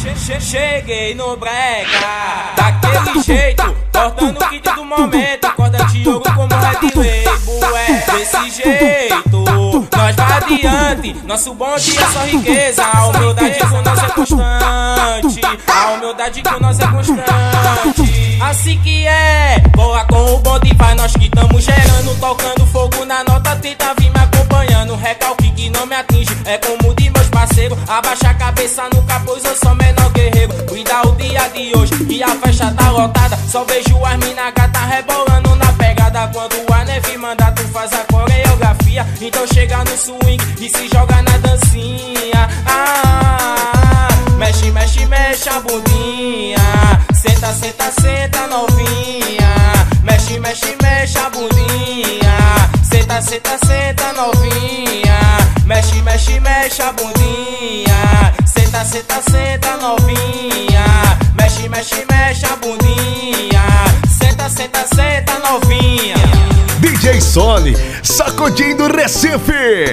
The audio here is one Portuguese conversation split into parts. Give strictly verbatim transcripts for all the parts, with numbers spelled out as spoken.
Cheguei no brega, daquele jeito, cortando o kit do momento, corda de ouro como Red Label, é desse jeito, nós vai adiante, nosso bonde é só riqueza, a humildade com nós é constante, a humildade com nós é constante, assim que é, boa com o bonde vai, nós que tamo gerando, tocando fogo na nota, tenta vir me acompanhando, recalque que não me atinge, é como de meus parceiros, abaixa a cabeça nunca, pois eu sou menor guerreiro, cuida o dia de hoje, que a festa tá lotada, só vejo as mina gata rebolando na pegada, quando a neve manda tu faz a coreografia, então chega no swing e se joga na dancinha, ah, mexe, mexe, mexe a bundinha, senta, senta, senta novinha, mexe, mexe, mexe a bundinha, senta, senta, senta novinha, mexe, mexe, mexe a bundinha, senta, senta, senta novinha, mexe, mexe, mexe a bundinha, senta, senta, senta novinha. D J Sony, sacudindo Recife.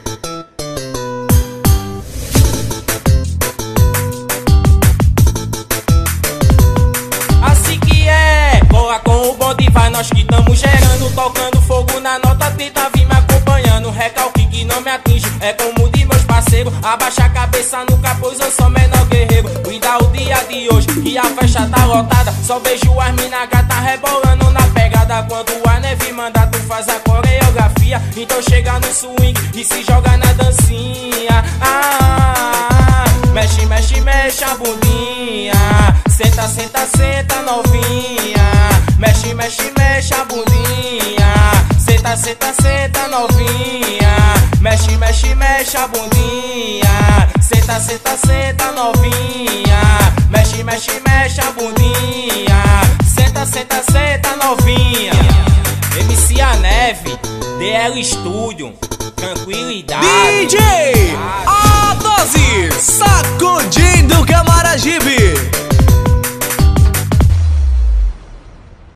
Assim que é, boa com o bonde vai, nós que tamo gerando, tocando fogo na nota, tenta vir me acompanhando, recalque que não me atinge, é como de meus parceiros, abaixa a cabeça nunca, pois eu sou menor guerreiro, cuida o dia de hoje, que a festa tá lotada, só vejo as mina gata rebolando na pegada, quando a neve manda tu faz a coreografia, então chega no swing e se joga na dancinha, ah, mexe, mexe, mexe a bundinha, senta, senta, senta novinha, mexe, mexe, mexe a bundinha, senta, senta, senta novinha, mexe, mexe, mexe a bundinha, senta, senta, senta novinha, mexe, mexe, mexe a bundinha, senta, senta, senta novinha. M C A Neve, D L Studio, tranquilidade. D J A Dose, sacudindo Camaragibe.